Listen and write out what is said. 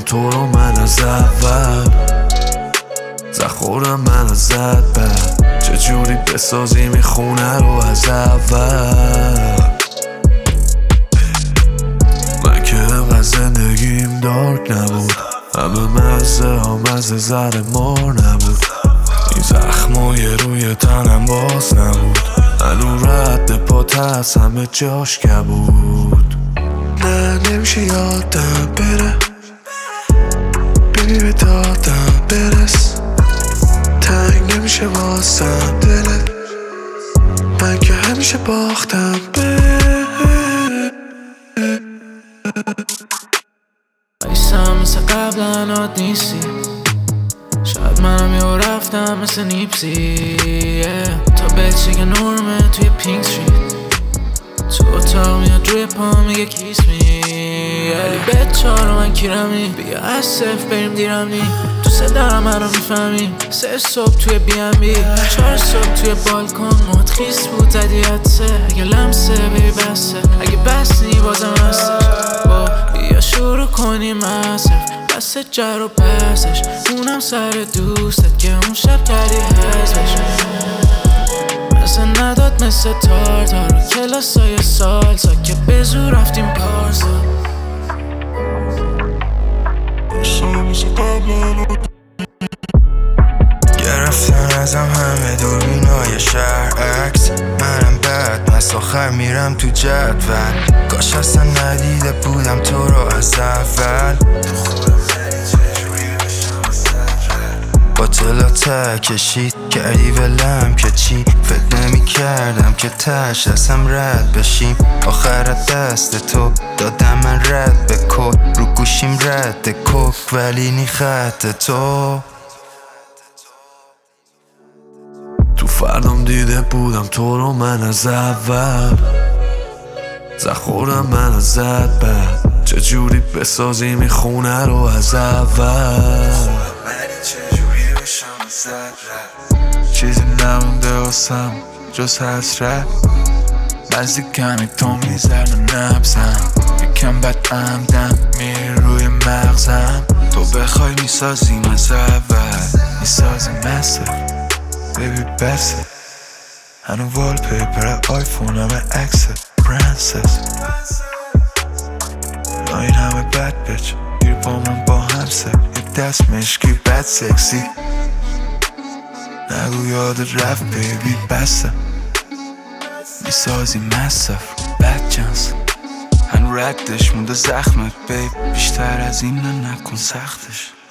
تو رو من از اول. زخورم من ازت بد، چجوری بسازیم این خونه رو از اول. من که انقدر زندگیم دارک نبود، همه مزه ها مزه زر مار نبود. این زخمای روی تنم باز نبود، هنو رد پات از همه جاش کبود. نه نمیشه یادم بره، بیبی به دادم برس. تنگ نمیشه واسم دلت، من که همیشه باختم ایسم مثل قبلا عاد نیستی، شاید منم یه رفتم مثل نیپسی تا بلچه نورمه توی پینک استریت. تو اتاق میاد روی پا میگه کیس می، علی بچه‌ها رو من کیرمی، بیا از صفر بریم دیرمی. تو صدرم منو میفهمی، 3 صبح توی بی ام بی، 4 صبح توی بالکن مات خیس بود زدی حدسه. اگه لمسه بیبی بسته، اگه بس نی بازم هستش. با بیا شروع کنیم مصرف، بس جر و بسش، اونم سر دوستت که اون شب کردی حزبش. مثل نداد مثل تارتار و کلاسای سالسا که به زور رفتیم پارسا. گرفتن ازم همه دوربینای شهر عکس، منم بعد پس آخر میرم تو جدول. کاش اصلا ندیده بودم تو رو از اول. با تلاته کشید کردی ولم که چی، فکر نمی کردم که تش دستم رد بشیم. آخرت دست تو دادم من رد به کل، رو گوشیم رد کوک ولی نی خط تو. تو فردام دیده بودم تو رو من از اول. زخورم من ازت بد، چجوری بسازیم این خونه رو از اول. چیزی نمونده واسم جز حسرت، بعضی کمی تو میزن و نبزم، یکم بد عمدم میری روی مغزم. تو بخوای میسازیم از اول، میسازیم مثل بیبی بسه. هنو وال پیپر آیفون همه عکس پرنسس. این همه بد بچ گیر با من با همسه، یک دست مشکی بد سکسی. نگو یاد رفت بیبی بسه، میسازی مصرف بد جنس. هنو ردش مونده زخمت بیب، بیشتر از این نکن سختش.